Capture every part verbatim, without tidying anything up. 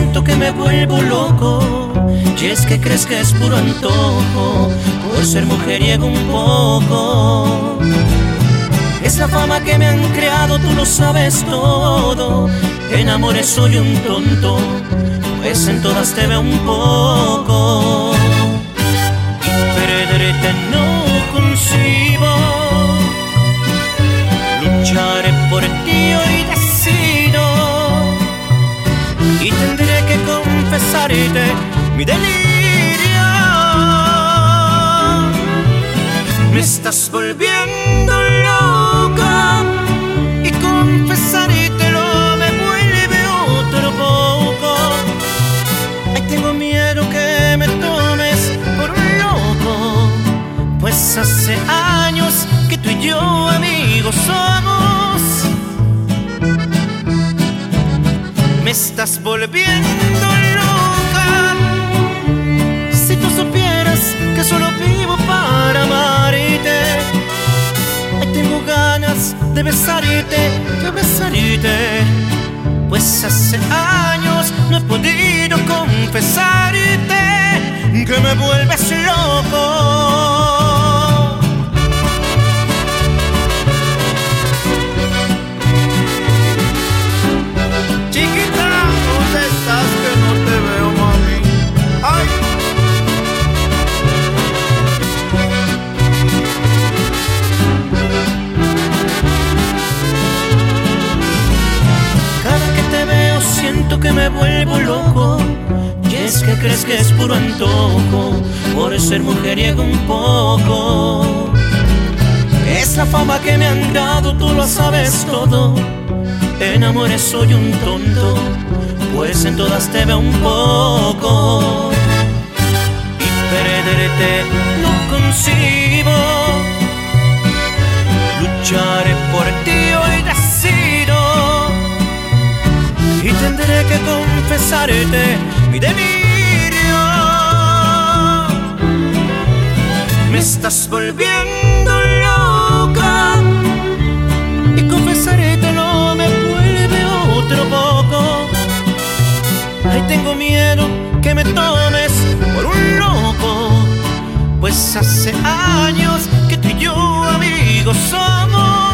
siento que me vuelvo loco. Y es que crees que es puro antojo por ser mujeriego un poco. Es la fama que me han creado, tú lo sabes todo. En amores soy un tonto, pues en todas te veo un poco. Y perderte no concibo. Lucharé por ti hoy decido. Y tendré que confesarte mi delirio. Me estás volviendo loca y confesártelo me vuelve otro poco. Ay, tengo miedo que me tomes por un loco, pues hace años que tú y yo amigos somos. Me estás volviendo loca. Si tú supieras que solo vivo para amarte. Ay, tengo ganas de besarte, de abrazarte, pues hace años no he podido confesarte que me vuelves loco. Que me vuelvo loco, y es que crees que es puro antojo por ser mujeriego un poco. Es la fama que me han dado, tú lo sabes todo. En amores soy un tonto, pues en todas te veo un poco. Y perderte no concibo. Lucharé por ti hoy decido. Y tendré que confesarte mi delirio. Me estás volviendo loca y confesártelo me vuelve otro poco. Ay, tengo miedo que me tomes por un loco, pues hace años que tú y yo amigos somos.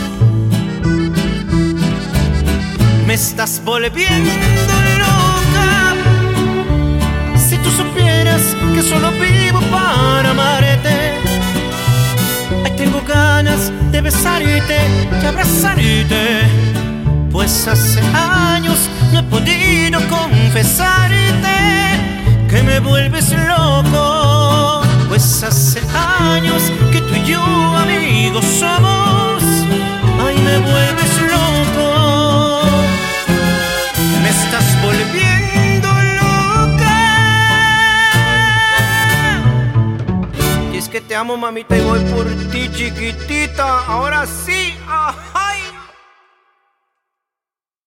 Me estás volviendo loca. Si tú supieras que solo vivo para amarte. Ay, tengo ganas de besarte, de abrazarte, pues hace años no he podido confesarte que me vuelves loco. Pues hace años que tú y yo amigos somos. Ay, me vuelves loco. Me estás volviendo loca. Y es que te amo, mamita, y voy por ti, chiquitita. Ahora sí. Ah.